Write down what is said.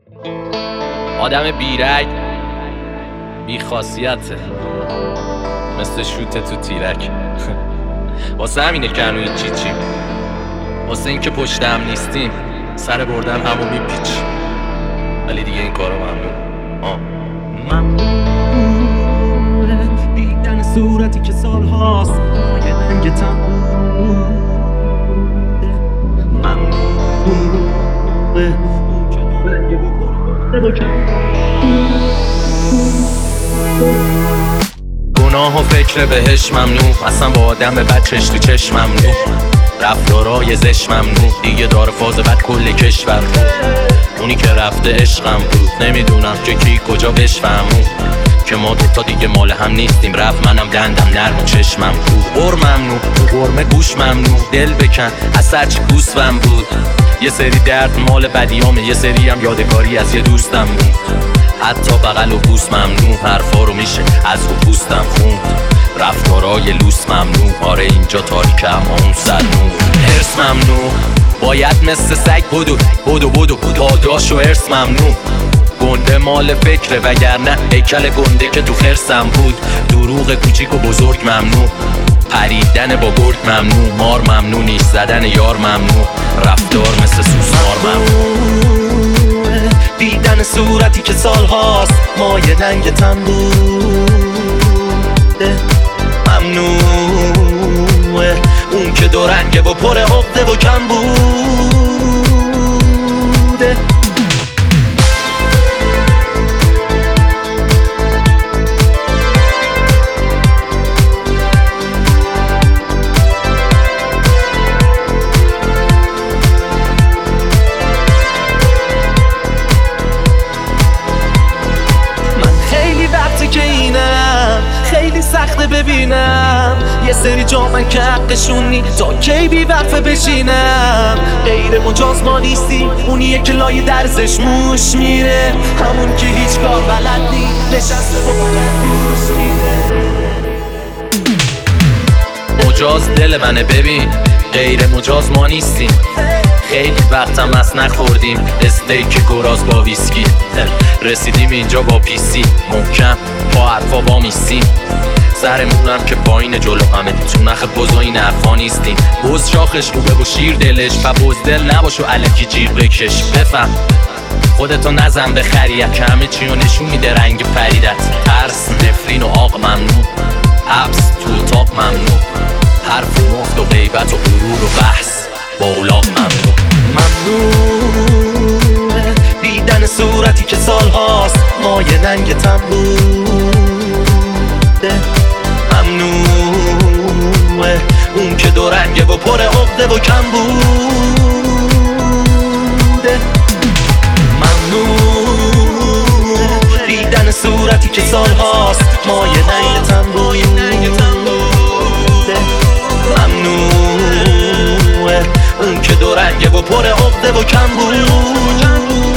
آدم بیرگ بی خاصیته، مثل شوت تو تیرک. واسه همینه که هنوز چیچیم، واسه این که پشتم نیستیم سر بردن همو میپیچ. ولی دیگه این کارو ممنون دیدن صورتی که سال هاست مایه ننگتم ممنون گناه و فکر بهش ممنوع، اصلا با آدم بد چش تو چش ممنوع، رفتارای زش ممنوع، دیگه داره فاز بد کل کشور. اونی که رفته عشقم بود، نمیدونم که کی کجا بشفهمون که ما دوتا دیگه مال هم نیستیم. رفت منم دندم نرم و چشمم بود. قر ممنوع، قرمه گوش ممنوع، دل بکن از سرچی گوسفم بود. یه سری درد مال بدیامه، یه سری هم یادگاری از یه دوستم بود. حتی بغل و بوس ممنوع، حرفا رو میشه از رو پوستم خوند. رفتارای لوس ممنوع، آره اینجا تاریکه اما اون سر نور. حرص ممنوع، باید مثل سگ بدو داداش و حرص ممنوع. گنده مال فکره وگرنه هیکل گنده که تو خرسم بود. دروغ کوچیک و بزرگ ممنوع، پریدن با گرگ ممنوع. مار ممنوع، نیش زدن یار ممنوع، رفتار مثل سوسمار ممنوع. دیدن صورتی که سال هاست مایه ننگتم بوده ممنوعه. اون که دو رنگه و پر عقده و کم بوده. خیلی سخته ببینم یه سری جا من که حقشون نی تا کی بی وقفه بشینم. غیر مجاز ما نیستیم، اونیه که لای درزش موش میره، همون که هیچ کار بلد نی نشسته با موش میره. مجاز دل منه ببین، غیر مجاز ما نیستیم. خیلی وقتم از نخوردیم استیک گراز با ویسکی، رسیدیم اینجا با پیسی محکم با حرفا با میستیم. سرمونم که پایین جلو همه تو نخ بز و این حرفا نیستیم. بز شاخش رو بگو شیر دلش و بزدل نباش و الکی جیر بکش. بفهم خودتو نزن به خریت که همه چی رو نشون میده رنگ پریدت. ترس، نفرین و آق ممنوع، حبس تو اتاق ممنوع، حرف مفت و غیبت و غرور و بحث با اولاق ممنوع. ممنوعه دیدن صورتی که سال هاست مایه ننگتم بوده ممنوعه. اون که دو رنگه و پر عقده و کم بوده ممنوعه دیدن صورتی که سال هاست مایه ننگتم بوده ممنوعه. اون که دو رنگه و پر عقده و کم بود.